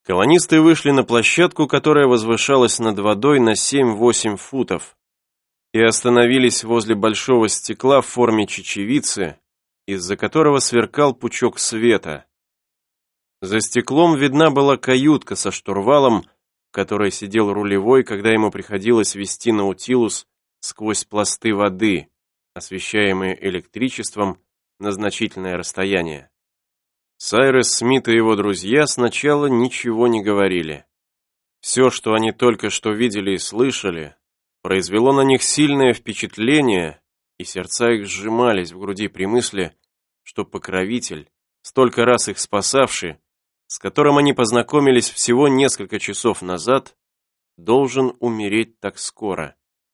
Колонисты вышли на площадку, которая возвышалась над водой на 7-8 футов, и остановились возле большого стекла в форме чечевицы, из-за которого сверкал пучок света. За стеклом видна была каютка со штурвалом, в которой сидел рулевой, когда ему приходилось вести Наутилус сквозь пласты воды, освещаемые электричеством на значительное расстояние. Сайрес Смит и его друзья сначала ничего не говорили. Все, что они только что видели и слышали, произвело на них сильное впечатление, и сердца их сжимались в груди при мысли, что покровитель, столько раз их спасавший, с которым они познакомились всего несколько часов назад, должен умереть так скоро.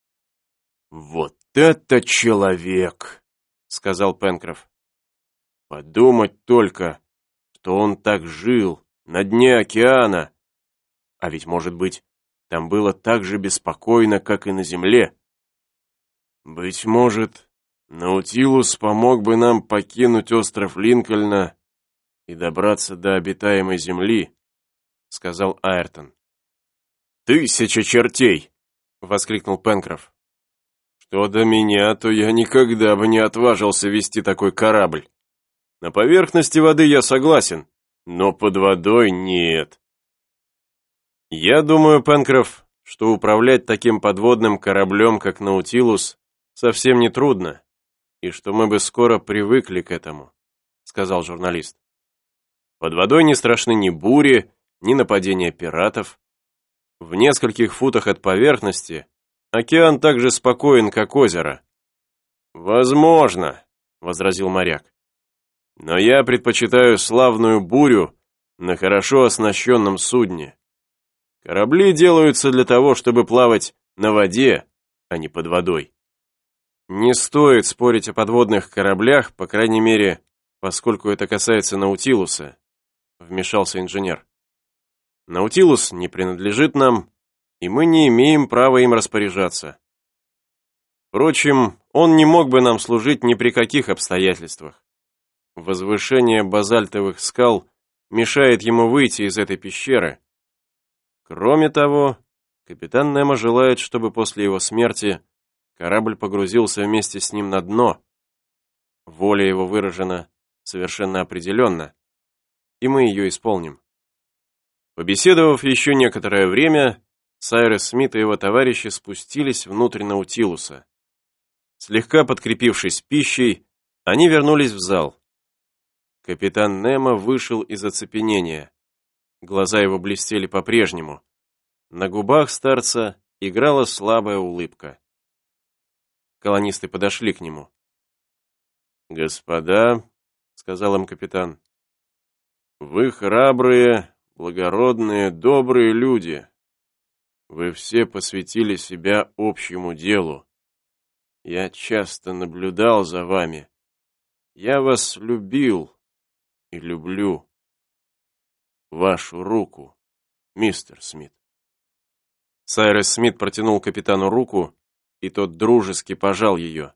«Вот это человек!» — сказал Пенкроф. «Подумать только, что он так жил на дне океана. А ведь, может быть, там было так же беспокойно, как и на земле. Быть может, Наутилус помог бы нам покинуть остров Линкольна и добраться до обитаемой земли», — сказал Айртон. «Тысяча чертей!» — воскликнул Пенкроф. «Что до меня, то я никогда бы не отважился вести такой корабль. На поверхности воды я согласен, но под водой нет». «Я думаю, Пенкроф, что управлять таким подводным кораблем, как Наутилус, совсем не трудно, и что мы бы скоро привыкли к этому», — сказал журналист. «Под водой не страшны ни бури, ни нападения пиратов. В нескольких футах от поверхности океан так же спокоен, как озеро». «Возможно», — возразил моряк. «Но я предпочитаю славную бурю на хорошо оснащенном судне. Корабли делаются для того, чтобы плавать на воде, а не под водой». «Не стоит спорить о подводных кораблях, по крайней мере, поскольку это касается Наутилуса», — вмешался инженер. «Наутилус не принадлежит нам, и мы не имеем права им распоряжаться. Впрочем, он не мог бы нам служить ни при каких обстоятельствах. Возвышение базальтовых скал мешает ему выйти из этой пещеры. Кроме того, капитан Немо желает, чтобы после его смерти корабль погрузился вместе с ним на дно. Воля его выражена совершенно определенно, и мы ее исполним». Побеседовав еще некоторое время, Сайрес Смит и его товарищи спустились внутрь Наутилуса. Слегка подкрепившись пищей, они вернулись в зал. Капитан Немо вышел из оцепенения. Глаза его блестели по-прежнему. На губах старца играла слабая улыбка. Колонисты подошли к нему. «Господа», — сказал им капитан, — «вы храбрые, благородные, добрые люди. Вы все посвятили себя общему делу. Я часто наблюдал за вами. Я вас любил и люблю. Вашу руку, мистер Смит». Сайрес Смит протянул капитану руку, и тот дружески пожал ее.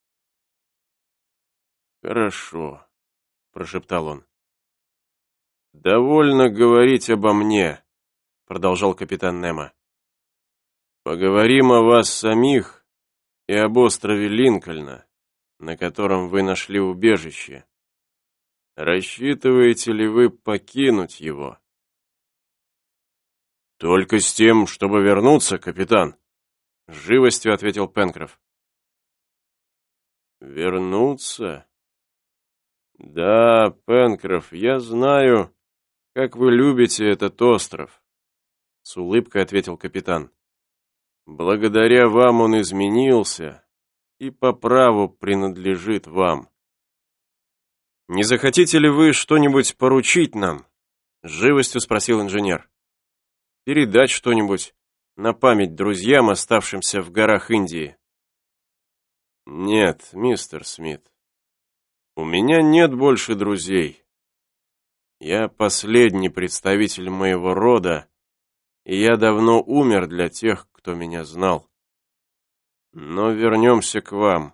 «Хорошо», — прошептал он. «Довольно говорить обо мне», — продолжал капитан Немо. «Поговорим о вас самих и об острове Линкольна, на котором вы нашли убежище. Рассчитываете ли вы покинуть его?» «Только с тем, чтобы вернуться, капитан», — с живостью ответил Пенкроф. «Вернуться? Да, Пенкроф, я знаю, как вы любите этот остров», — с улыбкой ответил капитан. «Благодаря вам он изменился и по праву принадлежит вам». «Не захотите ли вы что-нибудь поручить нам?» — с живостью спросил инженер. «Передать что-нибудь на память друзьям, оставшимся в горах Индии?» «Нет, мистер Смит, у меня нет больше друзей. Я последний представитель моего рода, и я давно умер для тех, кто меня знал. Но вернемся к вам.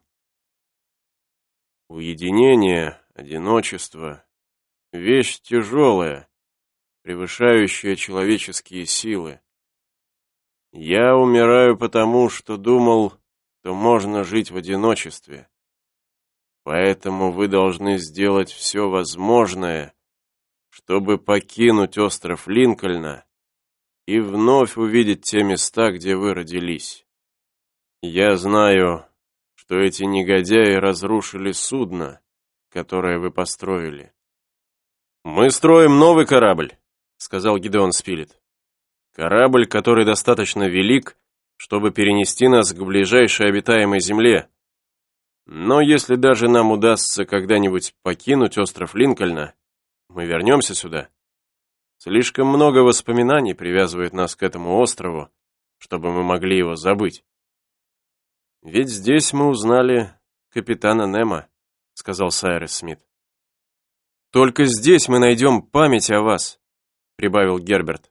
Уединение, одиночество — вещь тяжелая, превышающая человеческие силы. Я умираю потому, что думал, что можно жить в одиночестве. Поэтому вы должны сделать все возможное, чтобы покинуть остров Линкольна и вновь увидеть те места, где вы родились. Я знаю, что эти негодяи разрушили судно, которое вы построили. «Мы строим новый корабль», — сказал Гидеон Спилет. «Корабль, который достаточно велик, чтобы перенести нас к ближайшей обитаемой земле. Но если даже нам удастся когда-нибудь покинуть остров Линкольна, мы вернемся сюда. Слишком много воспоминаний привязывает нас к этому острову, чтобы мы могли его забыть. Ведь здесь мы узнали капитана Немо», — сказал Сайрес Смит. «Только здесь мы найдем память о вас», — прибавил Герберт.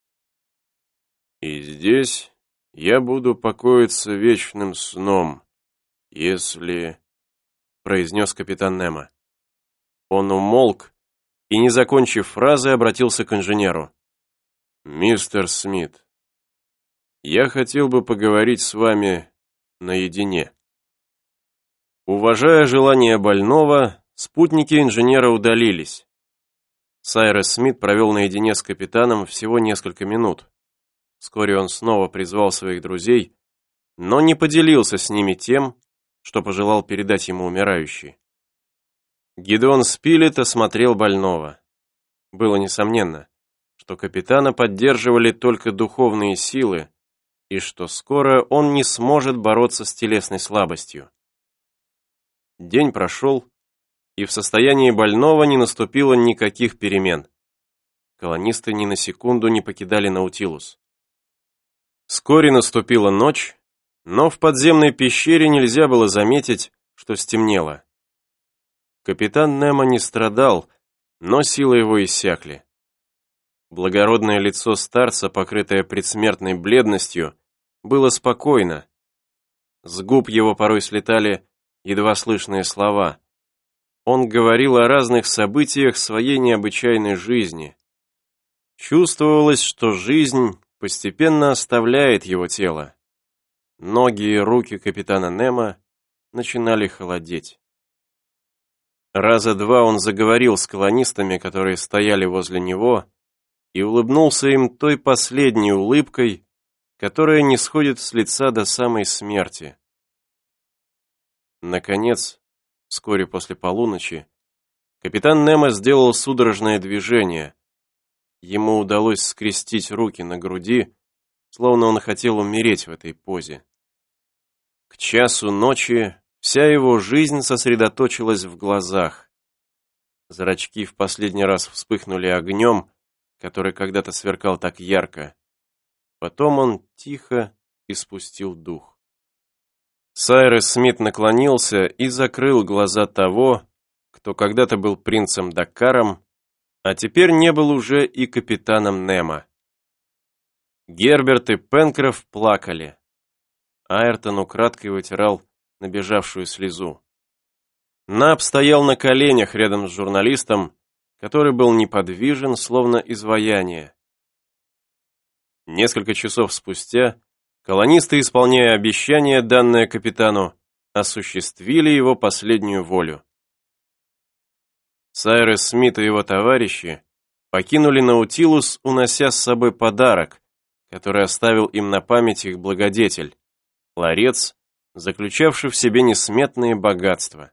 «И здесь я буду покоиться вечным сном, если...» — произнес капитан Немо. Он умолк и, не закончив фразы, обратился к инженеру. «Мистер Смит, я хотел бы поговорить с вами наедине». Уважая желание больного, спутники инженера удалились. Сайрес Смит провел наедине с капитаном всего несколько минут. Вскоре он снова призвал своих друзей, но не поделился с ними тем, что пожелал передать ему умирающий. Гидеон Спилет осмотрел больного. Было несомненно, что капитана поддерживали только духовные силы, и что скоро он не сможет бороться с телесной слабостью. День прошел, и в состоянии больного не наступило никаких перемен. Колонисты ни на секунду не покидали Наутилус. Вскоре наступила ночь, но в подземной пещере нельзя было заметить, что стемнело. Капитан Немо не страдал, но силы его иссякли. Благородное лицо старца, покрытое предсмертной бледностью, было спокойно. С губ его порой слетали едва слышные слова. Он говорил о разных событиях своей необычайной жизни. Чувствовалось, что жизнь постепенно оставляет его тело. Ноги и руки капитана Немо начинали холодеть. Раза два он заговорил с колонистами, которые стояли возле него, и улыбнулся им той последней улыбкой, которая не сходит с лица до самой смерти. Наконец, вскоре после полуночи, капитан Немо сделал судорожное движение. Ему удалось скрестить руки на груди, словно он хотел умереть в этой позе. К часу ночи вся его жизнь сосредоточилась в глазах. Зрачки в последний раз вспыхнули огнем, который когда-то сверкал так ярко. Потом он тихо испустил дух. Сайрес Смит наклонился и закрыл глаза того, кто когда-то был принцем Даккаром, а теперь не был уже и капитаном Немо. Герберт и Пенкроф плакали. Айртон украдкой вытирал набежавшую слезу. Наб стоял на коленях рядом с журналистом, который был неподвижен, словно изваяние. Несколько часов спустя колонисты, исполняя обещание, данное капитану, осуществили его последнюю волю. Сайрес Смит и его товарищи покинули Наутилус, унося с собой подарок, который оставил им на память их благодетель, ларец, заключавший в себе несметные богатства.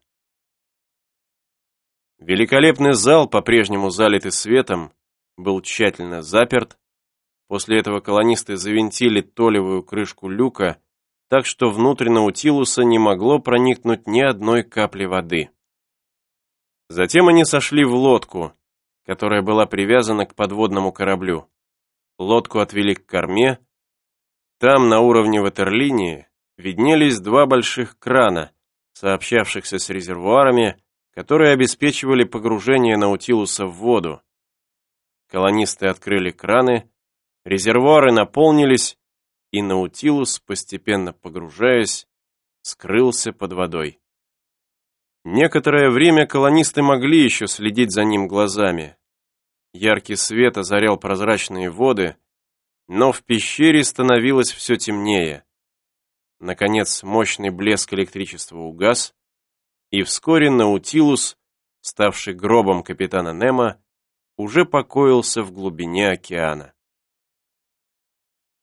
Великолепный зал, по-прежнему залитый светом, был тщательно заперт. После этого колонисты завинтили толевую крышку люка, так что внутрь Наутилуса не могло проникнуть ни одной капли воды. Затем они сошли в лодку, которая была привязана к подводному кораблю. Лодку отвели к корме. Там, на уровне ватерлинии, виднелись два больших крана, сообщавшихся с резервуарами, которые обеспечивали погружение Наутилуса в воду. Колонисты открыли краны, резервуары наполнились, и Наутилус, постепенно погружаясь, скрылся под водой. Некоторое время колонисты могли еще следить за ним глазами. Яркий свет озарял прозрачные воды, но в пещере становилось все темнее. Наконец, мощный блеск электричества угас, и вскоре Наутилус, ставший гробом капитана Немо, уже покоился в глубине океана.